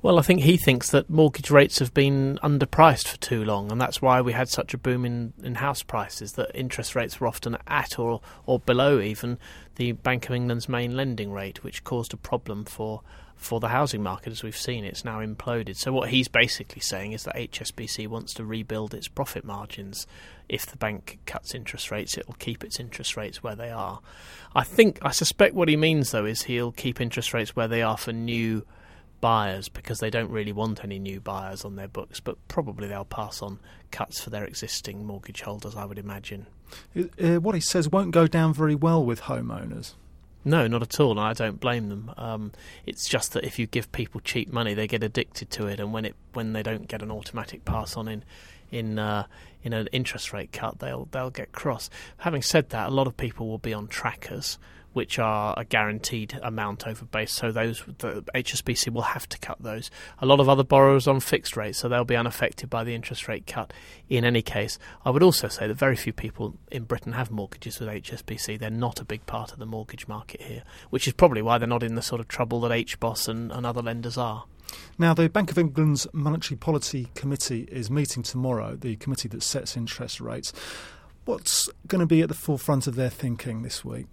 Well, I think he thinks that mortgage rates have been underpriced for too long, and that's why we had such a boom in house prices, that interest rates were often at or below even the Bank of England's main lending rate, which caused a problem for the housing market. As we've seen, it's now imploded. So what he's basically saying is that HSBC wants to rebuild its profit margins. If the bank cuts interest rates, it will keep its interest rates where they are. I suspect what he means, though, is he'll keep interest rates where they are for new buyers, because they don't really want any new buyers on their books, but probably they'll pass on cuts for their existing mortgage holders, I would imagine. What he says won't go down very well with homeowners. No, not at all, and I don't blame them. It's just that if you give people cheap money, they get addicted to it, and when they don't get an automatic pass on in an interest rate cut, they'll get cross. Having said that, a lot of people will be on trackers, which are a guaranteed amount over base, so the HSBC will have to cut those. A lot of other borrowers on fixed rates, so they'll be unaffected by the interest rate cut in any case. I would also say that very few people in Britain have mortgages with HSBC. They're not a big part of the mortgage market here, which is probably why they're not in the sort of trouble that HBOS and other lenders are. Now, the Bank of England's Monetary Policy Committee is meeting tomorrow, the committee that sets interest rates. What's going to be at the forefront of their thinking this week?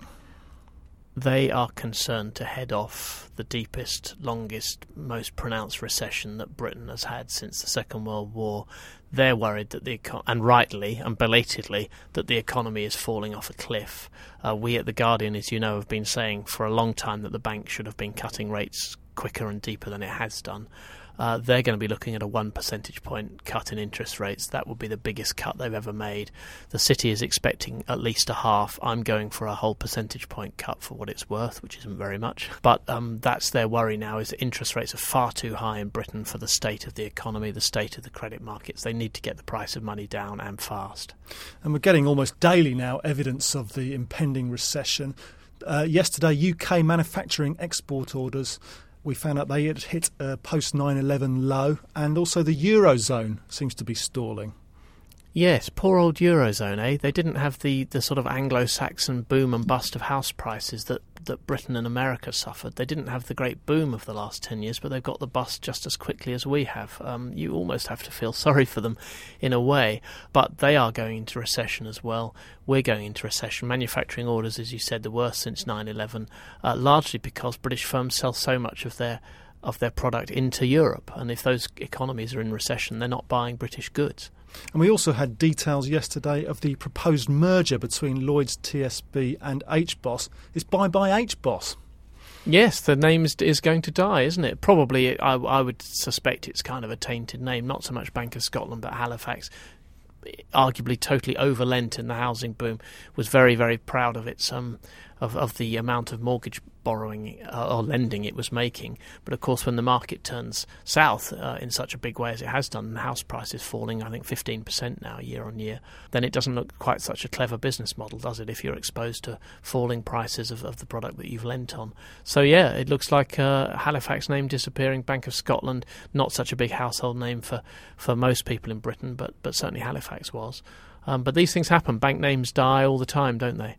They are concerned to head off the deepest, longest, most pronounced recession that Britain has had since the Second World War. They're worried that and rightly and belatedly, that the economy is falling off a cliff. We at The Guardian, as you know, have been saying for a long time that the bank should have been cutting rates quicker and deeper than it has done. They're going to be looking at a 1 percentage point cut in interest rates. That would be the biggest cut they've ever made. The City is expecting at least a half. I'm going for a whole percentage point cut for what it's worth, which isn't very much. But that's their worry now, is that interest rates are far too high in Britain for the state of the economy, the state of the credit markets. They need to get the price of money down, and fast. And we're getting almost daily now evidence of the impending recession. Yesterday, UK manufacturing export orders, we found out they had hit a post-9/11 low, and also the Eurozone seems to be stalling. Yes, poor old Eurozone, eh? They didn't have the sort of Anglo-Saxon boom and bust of house prices that Britain and America suffered. They didn't have the great boom of the last 10 years, but they've got the bust just as quickly as we have. You almost have to feel sorry for them in a way, but they are going into recession as well. We're going into recession. Manufacturing orders, as you said, the worst since 9/11, largely because British firms sell so much of their product into Europe, and if those economies are in recession, they're not buying British goods. And we also had details yesterday of the proposed merger between Lloyds TSB and HBOS. It's bye-bye HBOS. Yes, the name is going to die, isn't it? Probably, I would suspect it's kind of a tainted name, not so much Bank of Scotland, but Halifax, arguably totally overlent in the housing boom, was very, very proud of its of the amount of mortgage borrowing or lending it was making. But of course, when the market turns south in such a big way as it has done, and house prices falling, I think 15% now year on year, then it doesn't look quite such a clever business model, does it, if you're exposed to falling prices of the product that you've lent on. So yeah, it looks like Halifax name disappearing, Bank of Scotland, not such a big household name for most people in Britain, but certainly Halifax was. But these things happen. Bank names die all the time, don't they?